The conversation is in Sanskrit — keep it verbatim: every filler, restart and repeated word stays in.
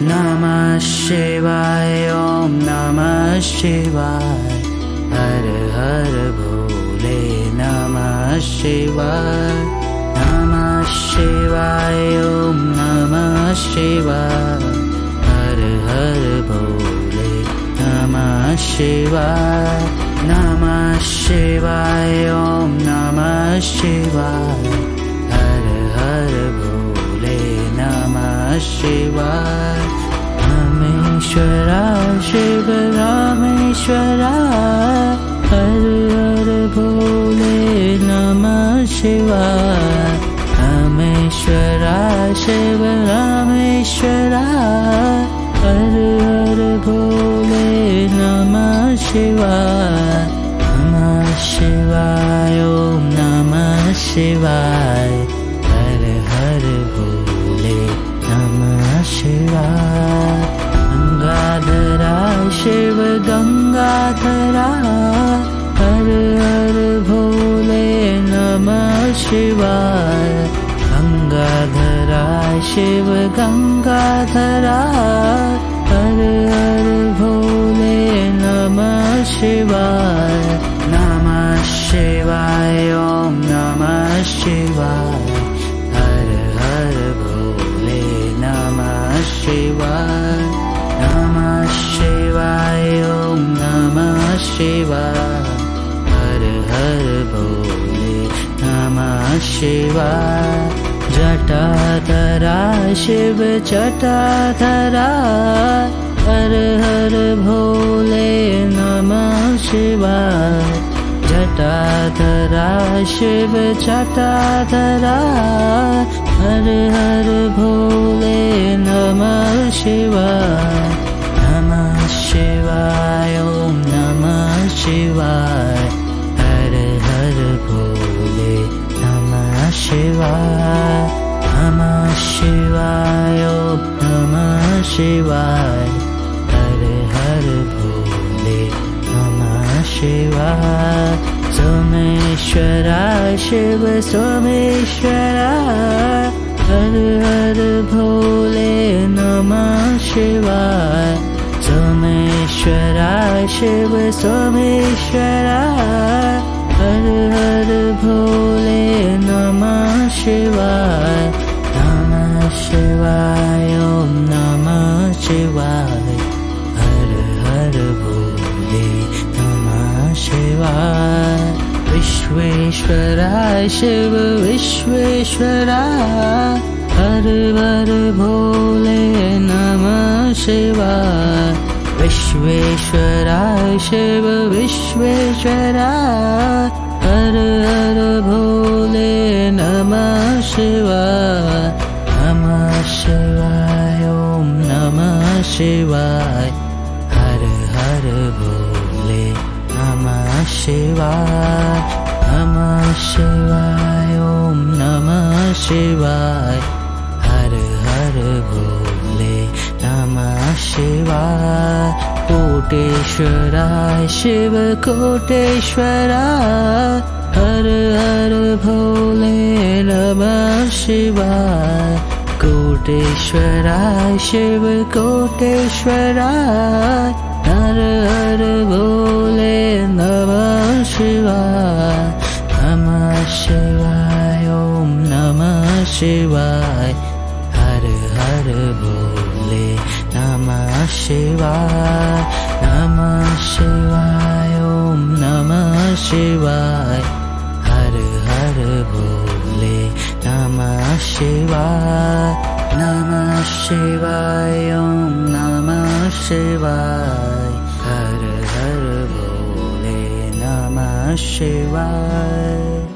नमः शिवाय ॐ नमः शिवाय हर हर भोले नमः शिवाय नमः शिवाय ॐ नमः शिवाय हर हर भोले नमः शिवाय नमः शिवाय ॐ नमः शिवाय हर हर भोले नमः शिवाय रामेश्वरा शिव रामेश्वरा हर हर भोले नमः शिवाय रामेश्वरा शिव रामेश्वरा हर हर भोले नमः शिवाय नमः शिवाय ॐ नमः शिवाय हर हर भोले नमः शिवाय गंगाधरा शिव गंगाधरा हर हर भोले नमः शिवाय गंगाधरा शिव गंगाधरा हर हर भोले नमः शिवाय नमः शिवाय ॐ नमः शिवाय हर हर भोले नमः शिवाय नमः शिवाय ॐ नमः शिवाय हर हर भोले नमः शिवाय जटाधरा शिव जटाधरा हर हर भोले नमः शिवाय जटाधरा शिव जटाधरा हर हर भोले नमः शिवाय नमः शिवाय ॐ नमः शिवाय हर हर भोले नमः शिवाय नमः शिवाय ॐ नमः शिवाय हर हर भोले नमः शिवाय सोमेश्वरा शिव सोमेश्वरा हर हर भोले नमः शिवाय सोमेश्वरा शिव सोमेश्वरा हर हर भोले नमः शिवाय नमः शिवाय ॐ नमः शिवाय हर हर भोले नमः शिवाय विश्वेश्वरा शिव विश्वेश्वरा हर हर भोले नमः शिवाय विश्वेश्वरा शिव विश्वेश्वरा हर हर भोले नमः शिवाय नमः शिवाय ॐ नमः शिवाय हर हर भोले नमः शिवाय नमः शिवाय ॐ नमः शिवाय हर हर भोले नमः शिवाय कोटेश्वरा शिव कोटेश्वरा हर हर भोले नमः शिवाय कोटेश्वरा शिव कोटेश्वरा हर हर भोले नमः शिवाय नमः शिवाय ॐ नमः शिवाय हर हर भोले नमः शिवाय नमः शिवाय ॐ नमः शिवाय हर हर भोले नमः शिवाय नमः शिवाय ॐ नमः शिवाय हर हर भोले नमः शिवाय।